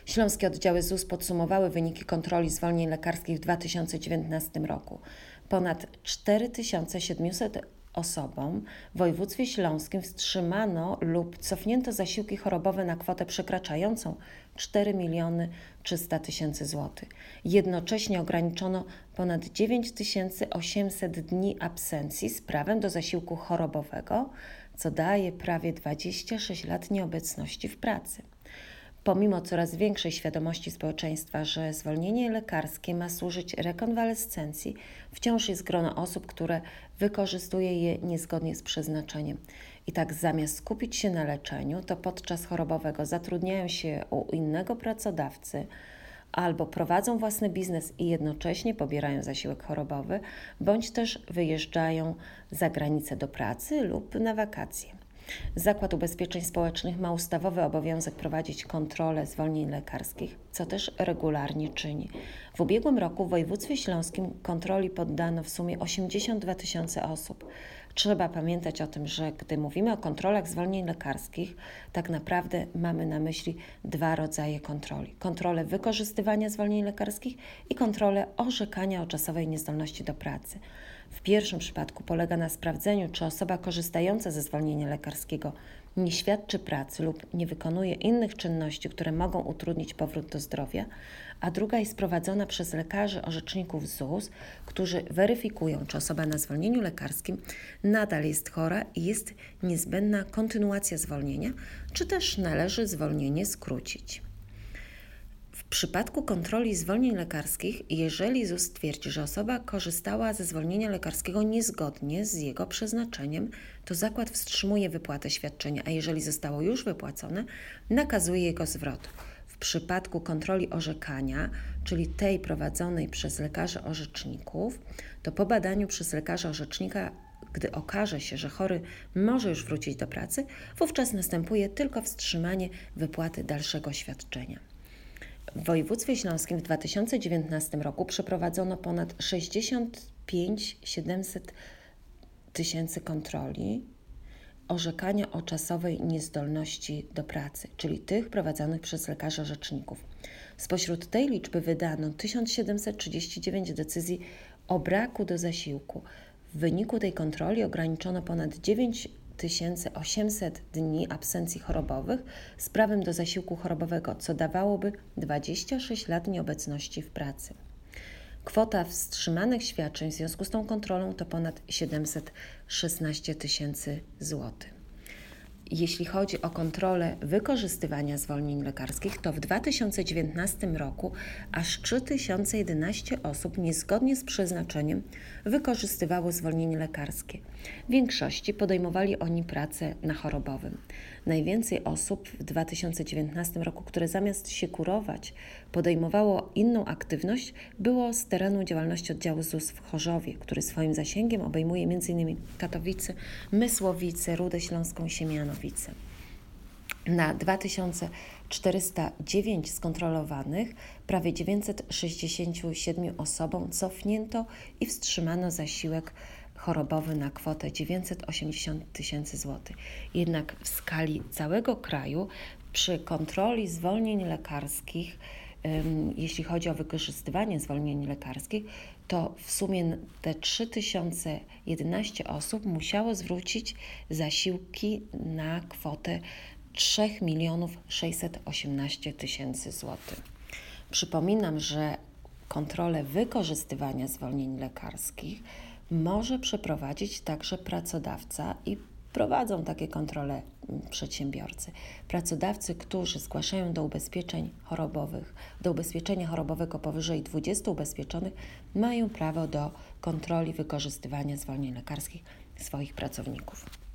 Śląskie oddziały ZUS podsumowały wyniki kontroli zwolnień lekarskich w 2019 roku. Ponad 4700 osobom w województwie śląskim wstrzymano lub cofnięto zasiłki chorobowe na kwotę przekraczającą 4 300 000 zł. Jednocześnie ograniczono ponad 9800 dni absencji z prawem do zasiłku chorobowego, co daje prawie 26 lat nieobecności w pracy. Pomimo coraz większej świadomości społeczeństwa, że zwolnienie lekarskie ma służyć rekonwalescencji, wciąż jest grono osób, które wykorzystuje je niezgodnie z przeznaczeniem. I tak zamiast skupić się na leczeniu, to podczas chorobowego zatrudniają się u innego pracodawcy albo prowadzą własny biznes i jednocześnie pobierają zasiłek chorobowy, bądź też wyjeżdżają za granicę do pracy lub na wakacje. Zakład Ubezpieczeń Społecznych ma ustawowy obowiązek prowadzić kontrolę zwolnień lekarskich, co też regularnie czyni. W ubiegłym roku w województwie śląskim kontroli poddano w sumie 82 000 osób. Trzeba pamiętać o tym, że gdy mówimy o kontrolach zwolnień lekarskich, tak naprawdę mamy na myśli dwa rodzaje kontroli. Kontrolę wykorzystywania zwolnień lekarskich i kontrolę orzekania o czasowej niezdolności do pracy. W pierwszym przypadku polega na sprawdzeniu, czy osoba korzystająca ze zwolnienia lekarskiego nie świadczy pracy lub nie wykonuje innych czynności, które mogą utrudnić powrót do zdrowia, a druga jest prowadzona przez lekarzy orzeczników ZUS, którzy weryfikują, czy osoba na zwolnieniu lekarskim nadal jest chora i jest niezbędna kontynuacja zwolnienia, czy też należy zwolnienie skrócić. W przypadku kontroli zwolnień lekarskich, jeżeli ZUS stwierdzi, że osoba korzystała ze zwolnienia lekarskiego niezgodnie z jego przeznaczeniem, to zakład wstrzymuje wypłatę świadczenia, a jeżeli zostało już wypłacone, nakazuje jego zwrot. W przypadku kontroli orzekania, czyli tej prowadzonej przez lekarzy orzeczników, to po badaniu przez lekarza orzecznika, gdy okaże się, że chory może już wrócić do pracy, wówczas następuje tylko wstrzymanie wypłaty dalszego świadczenia. W województwie śląskim w 2019 roku przeprowadzono ponad 65 700 000 kontroli orzekania o czasowej niezdolności do pracy, czyli tych prowadzonych przez lekarzy orzeczników. Spośród tej liczby wydano 1739 decyzji o braku do zasiłku. W wyniku tej kontroli ograniczono ponad 9800 dni absencji chorobowych z prawem do zasiłku chorobowego, co dawałoby 26 lat nieobecności w pracy. Kwota wstrzymanych świadczeń w związku z tą kontrolą to ponad 716 000 zł. Jeśli chodzi o kontrolę wykorzystywania zwolnień lekarskich, to w 2019 roku aż 3011 osób niezgodnie z przeznaczeniem wykorzystywało zwolnienie lekarskie. W większości podejmowali oni pracę na chorobowym. Najwięcej osób w 2019 roku, które zamiast się kurować podejmowało inną aktywność, było z terenu działalności oddziału ZUS w Chorzowie, który swoim zasięgiem obejmuje m.in. Katowice, Mysłowice, Rudę Śląską, Siemianowice. Na 2409 skontrolowanych prawie 967 osobom cofnięto i wstrzymano zasiłek chorobowy na kwotę 980 000 zł. Jednak w skali całego kraju przy kontroli zwolnień lekarskich, jeśli chodzi o wykorzystywanie zwolnień lekarskich, to w sumie te 3011 osób musiało zwrócić zasiłki na kwotę 3 618 000 zł. Przypominam, że kontrolę wykorzystywania zwolnień lekarskich może przeprowadzić także pracodawca i prowadzą takie kontrole przedsiębiorcy. Pracodawcy, którzy zgłaszają do ubezpieczeń chorobowych, do ubezpieczenia chorobowego powyżej 20 ubezpieczonych, mają prawo do kontroli wykorzystywania zwolnień lekarskich swoich pracowników.